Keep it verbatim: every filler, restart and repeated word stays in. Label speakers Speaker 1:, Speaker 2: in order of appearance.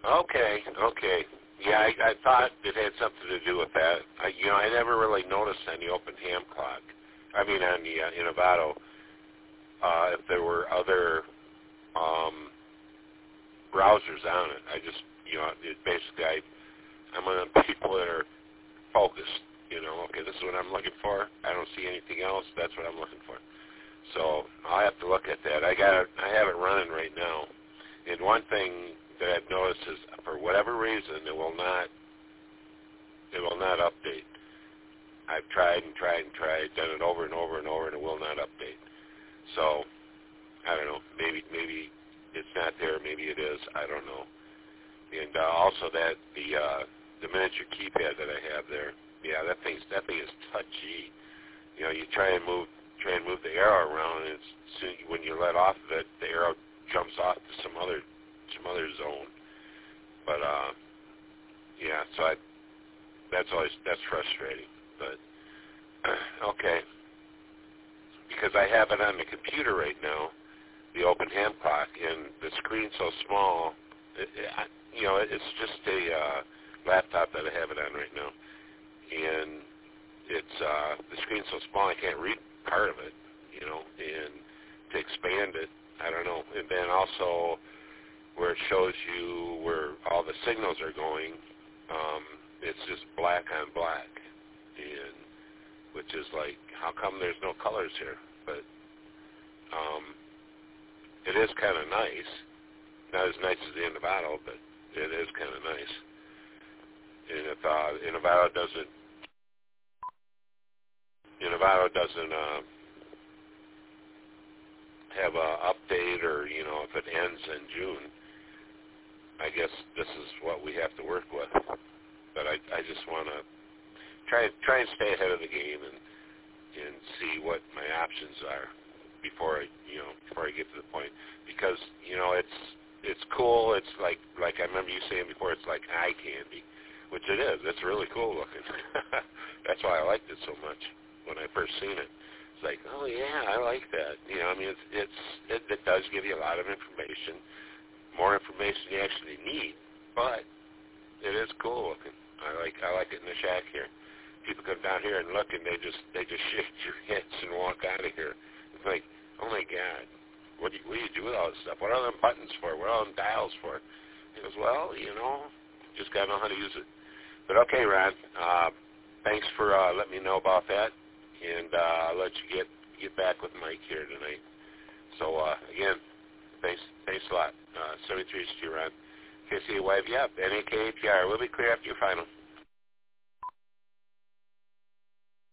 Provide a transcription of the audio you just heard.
Speaker 1: Okay, okay. Yeah, I, I thought it had something to do with that. I, you know, I never really noticed on the open ham clock. I mean, on the uh, Innovato, uh, if there were other um, browsers on it. I just, you know, it basically, I, I'm one of the people that are focused. You know, okay, this is what I'm looking for. I don't see anything else. That's what I'm looking for. So I'll have to look at that. I got it. I have it running right now. And one thing that I've noticed is, for whatever reason, it will not. It will not update. I've tried and tried and tried, done it over and over and over, and it will not update. So I don't know. Maybe maybe it's not there. Maybe it is. I don't know. And uh, also that the uh, the miniature keypad that I have there. Yeah, that thing's that thing is touchy. You know, you try and move try and move the arrow around, and it's, soon, when you let off of it, the arrow jumps off to some other some other zone. But uh, yeah, so I, that's always that's frustrating. But okay, because I have it on the computer right now, the open ham clock, and the screen's so small. It, it, I, you know, it's just a uh, laptop that I have it on right now, and it's uh, the screen's so small I can't read part of it. You know, and to expand it, I don't know. And then also where it shows you where all the signals are going, um, it's just black on black, and which is like, how come there's no colors here? But um, it is kind of nice. Not as nice as the Innovato, but it is kind of nice. And if uh, Innovato doesn't, Innovato doesn't uh, have a update, or you know, if it ends in June, I guess this is what we have to work with. But I, I just want to try try and stay ahead of the game and and see what my options are before I you know before I get to the point, because you know it's it's cool. It's like like I remember you saying before. It's like eye candy, which it is. It's really cool looking. That's why I liked it so much when I first seen it. It's like, oh yeah, I like that. You know, I mean, it's it's it, it does give you a lot of information, more information you actually need, but it is cool looking. I like I like it in the shack here. People come down here and look, and they just they just shake your heads and walk out of here. It's like, oh my God, what do you, what do you do with all this stuff? What are them buttons for? What are them dials for? He goes, well, you know, just gotta know how to use it. But okay, Ron, uh, thanks for uh, letting me know about that, and uh, I'll let you get get back with Mike here tonight. So uh, again, thanks thanks a lot. Uh, seventy-three is to you, Ron. K C A Y V, yeah, N A K A P R. We'll be clear after your final.